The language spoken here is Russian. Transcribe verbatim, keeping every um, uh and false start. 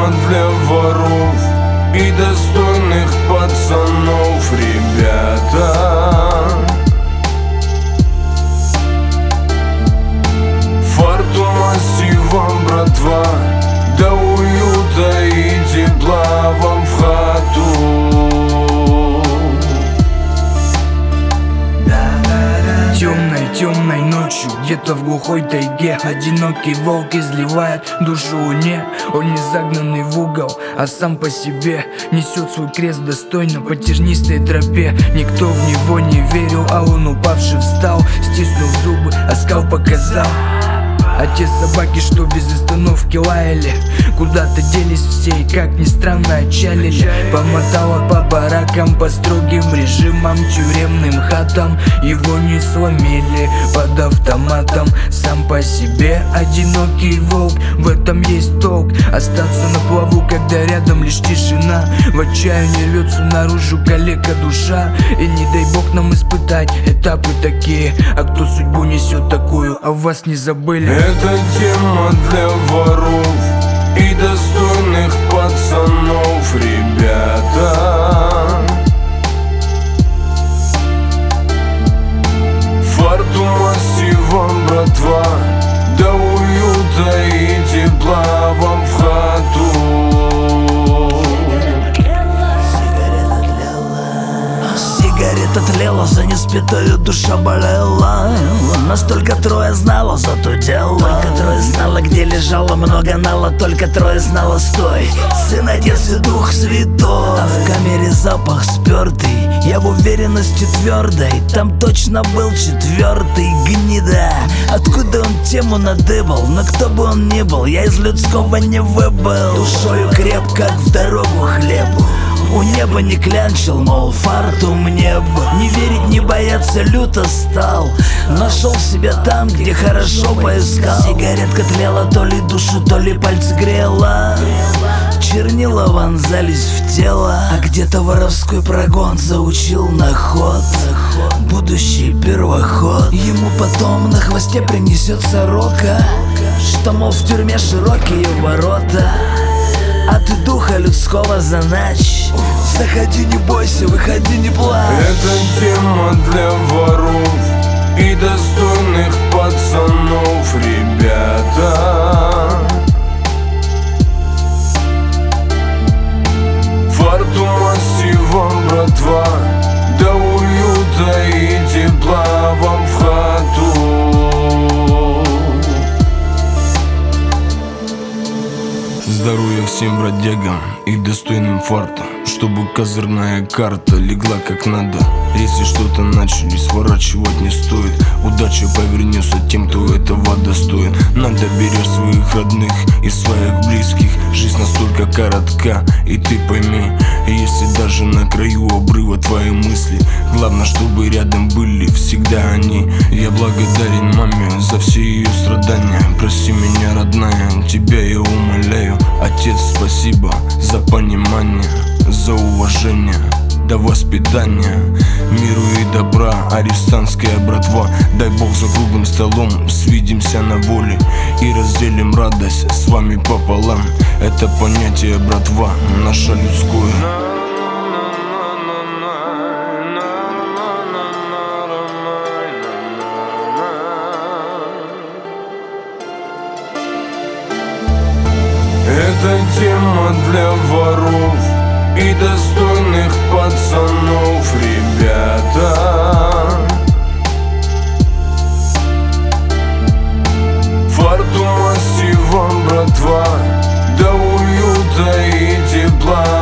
тема для воров и достойных пацанов, ребята. Фарту массива, братва, до уюта и тепла вам в хату. Темной, темной ночью, где-то в глухой тайге одинокий волк изливает душу луне. Он не загнанный в угол, а сам по себе несет свой крест достойно по тернистой тропе. Никто в него не верил, а он, упавший, встал, стиснув зубы, оскал показал. А те собаки, что без остановки лаяли, куда-то делись все и, как ни странно, отчалили. Помотало по баракам, по строгим режимам, тюремным хатам. Его не сломили под автоматом. Сам по себе одинокий волк, в этом есть толк. Остаться на плаву, когда рядом лишь тишина. В отчаянии рвется наружу калека душа. И не дай бог нам испытать этапы такие. А кто судьбу несет такую, а вас не забыли. Это тема для воров и достойных пацанов, ребята. Фарту массива, братва, до уюта и тепла вам в хату. Сигарета тлела, за неспитую душа болела. Настолько трое знало за то дело. Только трое знало, где лежало много нала. Только трое знало, стой, Сын, Отец и Дух Святой. А в камере запах спертый, я в уверенности твердой. Там точно был четвертый, гнида. Откуда он тему надыбал? Но кто бы он ни был, я из людского не выбыл. Душою креп, как в дорогу хлебу. У неба не клянчил, мол, фарту мне бы. Не верить, не бояться, люто стал. Нашел себя там, где хорошо поискал. Сигаретка тлела, то ли душу, то ли пальцы грела. Чернила вонзались в тело. А где-то воровской прогон заучил на ход. Будущий первоход. Ему потом на хвосте принесет сорока, что, мол, в тюрьме широкие ворота. А ты духа людского заначь. Заходи, не бойся, выходи, не плачь. Это тема для воров и достойных пацанов, ребята. Фарту массива, братва, до уюта и тепла вам в хату. Здоровья всем бродягам и достойным фарта, чтобы козырная карта легла как надо. Если что-то начали, сворачивать не стоит. Удача повернется тем, кто этого достоин. Надо беречь своих родных и своих близких. Жизнь настолько коротка, и ты пойми, если даже на краю обрыва твои мысли, главное, чтобы рядом были всегда они. Я благодарен маме за все ее страдания. Прости меня, родная, тебя я умоляю. Отец, спасибо за понимание, за уважение до воспитания, миру и добра, арестантская братва. Дай Бог за круглым столом свидимся на воле и разделим радость с вами пополам. Это понятие, братва, наше людское. Это тема для воров и достойных пацанов, ребята. Фарту массива, братва, до уюта и тепла